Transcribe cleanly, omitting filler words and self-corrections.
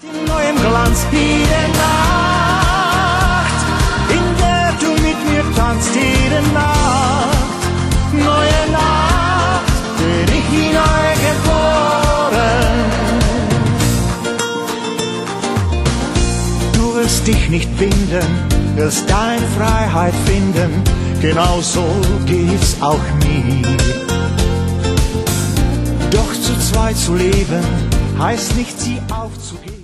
In neuem Glanz jede Nacht, in der du mit mir tanzt jede Nacht. Neue Nacht, bin ich neu geboren. Du wirst dich nicht binden, wirst deine Freiheit finden, genauso geht's auch mir. Doch zu zweit zu leben, heißt nicht sie aufzugeben.